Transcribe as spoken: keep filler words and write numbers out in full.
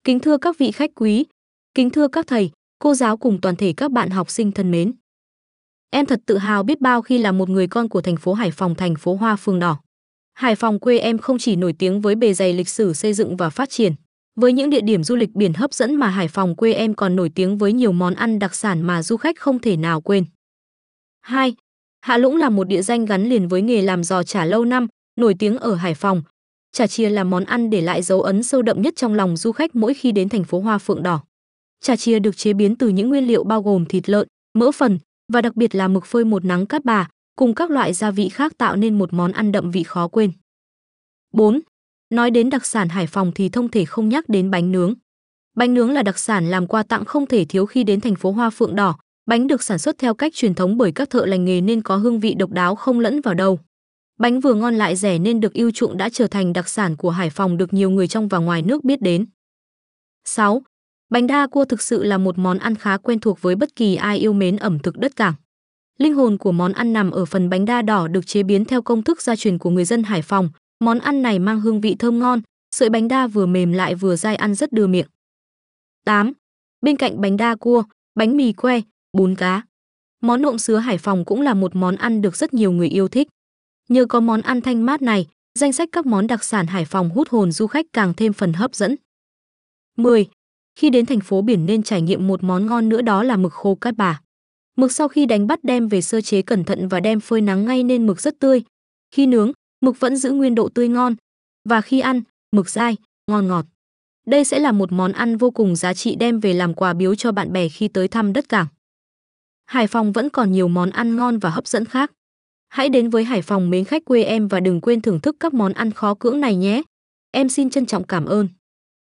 Kính thưa các vị khách quý, kính thưa các thầy, cô giáo cùng toàn thể các bạn học sinh thân mến. Em thật tự hào biết bao khi là một người con của thành phố Hải Phòng, thành phố Hoa Phượng Đỏ. Hải Phòng quê em không chỉ nổi tiếng với bề dày lịch sử xây dựng và phát triển, với những địa điểm du lịch biển hấp dẫn mà Hải Phòng quê em còn nổi tiếng với nhiều món ăn đặc sản mà du khách không thể nào quên. hai. Hạ Lũng là một địa danh gắn liền với nghề làm giò chả lâu năm, nổi tiếng ở Hải Phòng. Chả chìa là món ăn để lại dấu ấn sâu đậm nhất trong lòng du khách mỗi khi đến thành phố Hoa Phượng Đỏ. Chả chìa được chế biến từ những nguyên liệu bao gồm thịt lợn, mỡ phần và đặc biệt là mực phơi một nắng Cát Bà cùng các loại gia vị khác tạo nên một món ăn đậm vị khó quên. bốn. Nói đến đặc sản Hải Phòng thì không thể không nhắc đến bánh nướng. Bánh nướng là đặc sản làm quà tặng không thể thiếu khi đến thành phố Hoa Phượng Đỏ. Bánh được sản xuất theo cách truyền thống bởi các thợ lành nghề nên có hương vị độc đáo không lẫn vào đâu. Bánh vừa ngon lại rẻ nên được ưu chuộng đã trở thành đặc sản của Hải Phòng được nhiều người trong và ngoài nước biết đến. sáu. Bánh đa cua thực sự là một món ăn khá quen thuộc với bất kỳ ai yêu mến ẩm thực đất cảng. Linh hồn của món ăn nằm ở phần bánh đa đỏ được chế biến theo công thức gia truyền của người dân Hải Phòng. Món ăn này mang hương vị thơm ngon, sợi bánh đa vừa mềm lại vừa dai ăn rất đưa miệng. tám. Bên cạnh bánh đa cua, bánh mì que, bún cá. Món nộm sứa Hải Phòng cũng là một món ăn được rất nhiều người yêu thích. Nhờ có món ăn thanh mát này, danh sách các món đặc sản Hải Phòng hút hồn du khách càng thêm phần hấp dẫn. mười. Khi đến thành phố biển nên trải nghiệm một món ngon nữa, đó là mực khô Cát Bà. Mực sau khi đánh bắt đem về sơ chế cẩn thận và đem phơi nắng ngay nên mực rất tươi. Khi nướng, mực vẫn giữ nguyên độ tươi ngon. Và khi ăn, mực dai, ngon ngọt. Đây sẽ là một món ăn vô cùng giá trị đem về làm quà biếu cho bạn bè khi tới thăm đất cảng. Hải Phòng vẫn còn nhiều món ăn ngon và hấp dẫn khác. Hãy đến với Hải Phòng mến khách quê em và đừng quên thưởng thức các món ăn khó cưỡng này nhé. Em xin trân trọng cảm ơn.